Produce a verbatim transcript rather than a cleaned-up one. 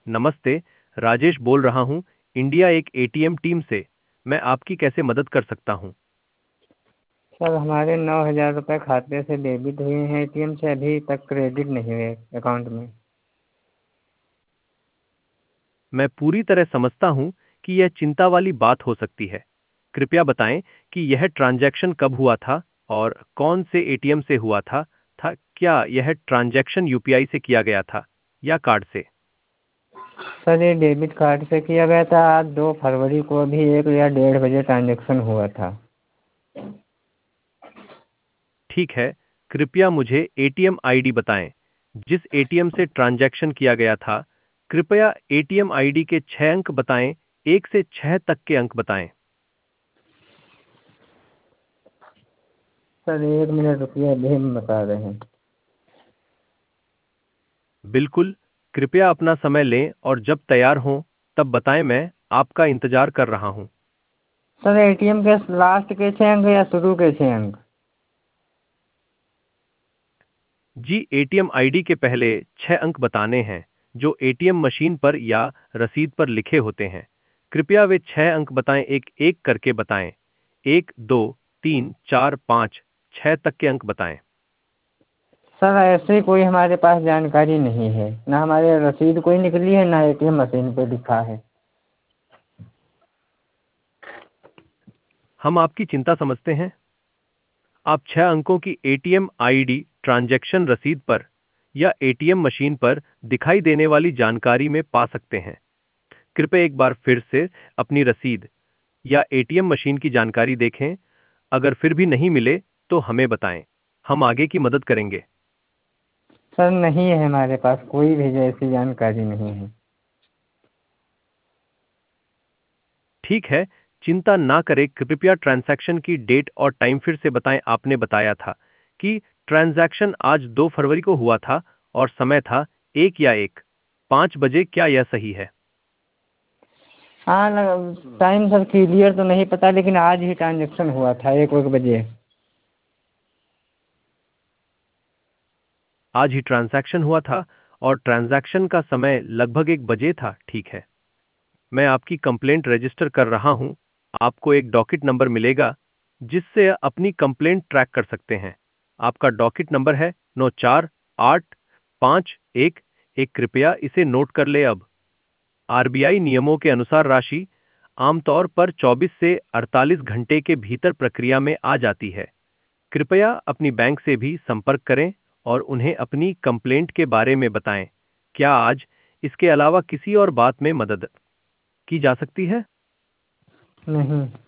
नमस्ते, राजेश बोल रहा हूँ, इंडिया एक एटीएम टीम से। मैं आपकी कैसे मदद कर सकता हूँ? सर हमारे नौ हज़ार रुपये खाते से डेबिट हुए हैं, एटीएम से अभी तक क्रेडिट नहीं हुए अकाउंट में। मैं पूरी तरह समझता हूँ कि यह चिंता वाली बात हो सकती है। कृपया बताएं कि यह ट्रांजैक्शन कब हुआ था और कौन से एटीएम से हुआ था था क्या यह ट्रांजैक्शन यूपीआई से किया गया था या कार्ड से? सर ये डेबिट कार्ड से किया गया था। आज दो फरवरी को अभी एक या डेढ़ बजे ट्रांजेक्शन हुआ था। ठीक है, कृपया मुझे एटीएम आईडी बताएं जिस एटीएम से ट्रांजैक्शन किया गया था। कृपया एटीएम आईडी के छह अंक बताएं, एक से छह तक के अंक बताएं। सर एक मिनट रुकिए, अभी हम बता रहे हैं। बिल्कुल, कृपया अपना समय लें और जब तैयार हों तब बताएं, मैं आपका इंतजार कर रहा हूं। सर एटीएम के लास्ट के छः अंक या शुरू के छः अंक? जी, एटीएम आईडी के पहले छह अंक बताने हैं जो एटीएम मशीन पर या रसीद पर लिखे होते हैं। कृपया वे छह अंक बताएं, एक एक करके बताएं। एक, दो, तीन, चार, पाँच, छह तक के अंक बताएं। सर ऐसे कोई हमारे पास जानकारी नहीं है, ना हमारे रसीद कोई निकली है, ना एटीएम मशीन पे लिखा है। हम आपकी चिंता समझते हैं। आप छह अंकों की एटीएम आईडी ट्रांजैक्शन रसीद पर या एटीएम मशीन पर दिखाई देने वाली जानकारी में पा सकते हैं। कृपया एक बार फिर से अपनी रसीद या एटीएम मशीन की जानकारी देखें। अगर फिर भी नहीं मिले तो हमें बताएं, हम आगे की मदद करेंगे। सर नहीं है, हमारे पास कोई भी ऐसी जानकारी नहीं है। ठीक है, चिंता ना करें। कृपया ट्रांजैक्शन की डेट और टाइम फिर से बताएं। आपने बताया था कि ट्रांजैक्शन आज दो फरवरी को हुआ था और समय था एक या एक पाँच बजे। क्या यह सही है? हाँ लग- टाइम सर क्लियर तो नहीं पता, लेकिन आज ही ट्रांजेक्शन हुआ था एक एक बजे। आज ही ट्रांजैक्शन हुआ था और ट्रांजैक्शन का समय लगभग एक बजे था। ठीक है, मैं आपकी कंप्लेंट रजिस्टर कर रहा हूं। आपको एक डॉकेट नंबर मिलेगा जिससे अपनी कंप्लेंट ट्रैक कर सकते हैं। आपका डॉकेट नंबर है नौ चार आठ पाँच एक एक। कृपया इसे नोट कर ले। अब आरबीआई नियमों के अनुसार राशि आमतौर पर चौबीस से अड़तालीस घंटे के भीतर प्रक्रिया में आ जाती है। कृपया अपनी बैंक से भी संपर्क करें और उन्हें अपनी कंप्लेंट के बारे में बताएं। क्या आज इसके अलावा किसी और बात में मदद की जा सकती है? नहीं।